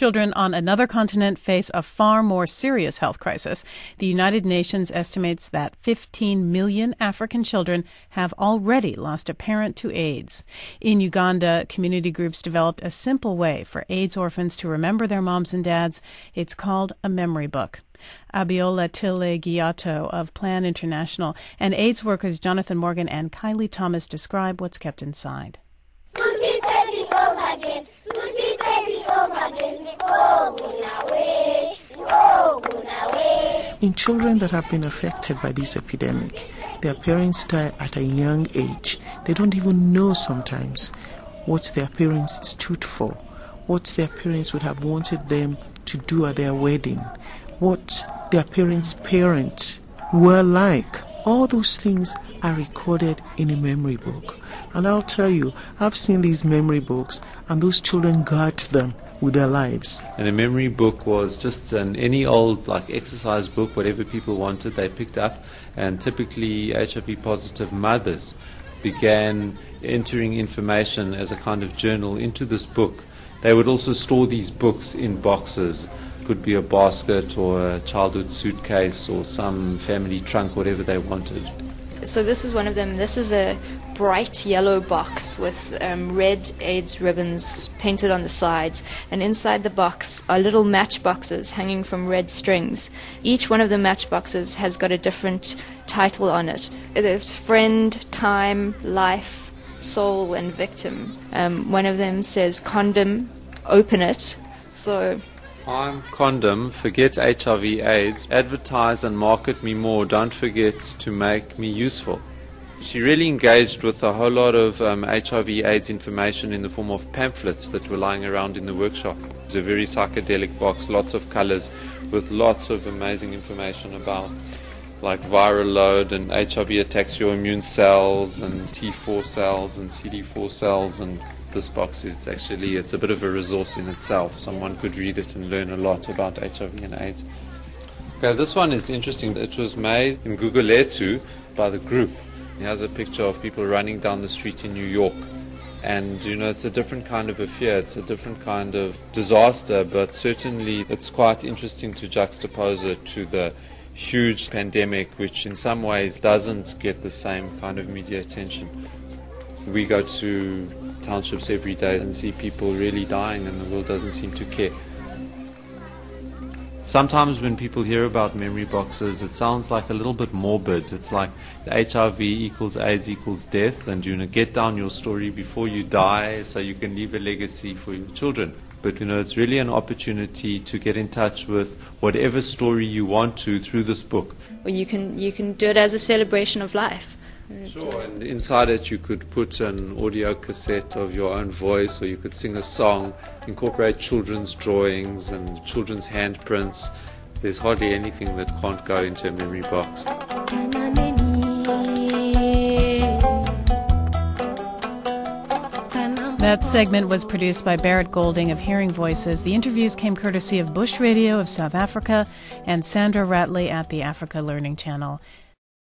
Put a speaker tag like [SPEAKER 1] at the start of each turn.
[SPEAKER 1] Children on another continent face a far more serious health crisis. The United Nations estimates that 15 million African children have already lost a parent to AIDS. In Uganda, community groups developed a simple way for AIDS orphans to remember their moms and dads. It's called a memory book. Abiola Tille Giato of Plan International and AIDS workers Jonathan Morgan and Kylie Thomas describe what's kept inside.
[SPEAKER 2] In children that have been affected by this epidemic, their parents die at a young age. They don't even know sometimes what their parents stood for, what their parents would have wanted them to do at their wedding, what their parents' were like. All those things are recorded in a memory book. And I'll tell you, I've seen these memory books, and those children guard them with their lives.
[SPEAKER 3] And a memory book was just any old exercise book, whatever people wanted, they picked up. And typically HIV-positive mothers began entering information as a kind of journal into this book. They would also store these books in boxes. Could be a basket or a childhood suitcase or some family trunk, whatever they wanted.
[SPEAKER 4] So this is one of them. This is a bright yellow box with red AIDS ribbons painted on the sides, and inside the box are little matchboxes hanging from red strings. Each one of the matchboxes has got a different title on it. There's friend, time, life, soul, and victim. One of them says condom, open it. So
[SPEAKER 3] I'm condom, forget HIV/AIDS, advertise and market me more, don't forget to make me useful. She really engaged with a whole lot of HIV/AIDS information in the form of pamphlets that were lying around in the workshop. It's a very psychedelic box, lots of colors with lots of amazing information about viral load, and HIV attacks your immune cells and T4 cells and CD4 cells, and this box it's a bit of a resource in itself. Someone could read it and learn a lot about HIV and AIDS. Okay, this one is interesting. It was made in Gugulethu by the group. It has a picture of people running down the street in New York. And, it's a different kind of affair. It's a different kind of disaster, but certainly it's quite interesting to juxtapose it to the huge pandemic, which in some ways doesn't get the same kind of media attention. We go to townships every day and see people really dying, and the world doesn't seem to care. Sometimes when people hear about memory boxes, it sounds like a little bit morbid. It's like HIV equals AIDS equals death, and get down your story before you die so you can leave a legacy for your children. But it's really an opportunity to get in touch with whatever story you want to through this book.
[SPEAKER 4] Well, you can do it as a celebration of life.
[SPEAKER 3] Sure, and inside it you could put an audio cassette of your own voice, or you could sing a song, incorporate children's drawings and children's handprints. There's hardly anything that can't go into a memory box.
[SPEAKER 1] That segment was produced by Barrett Golding of Hearing Voices. The interviews came courtesy of Bush Radio of South Africa and Sandra Ratley at the Africa Learning Channel.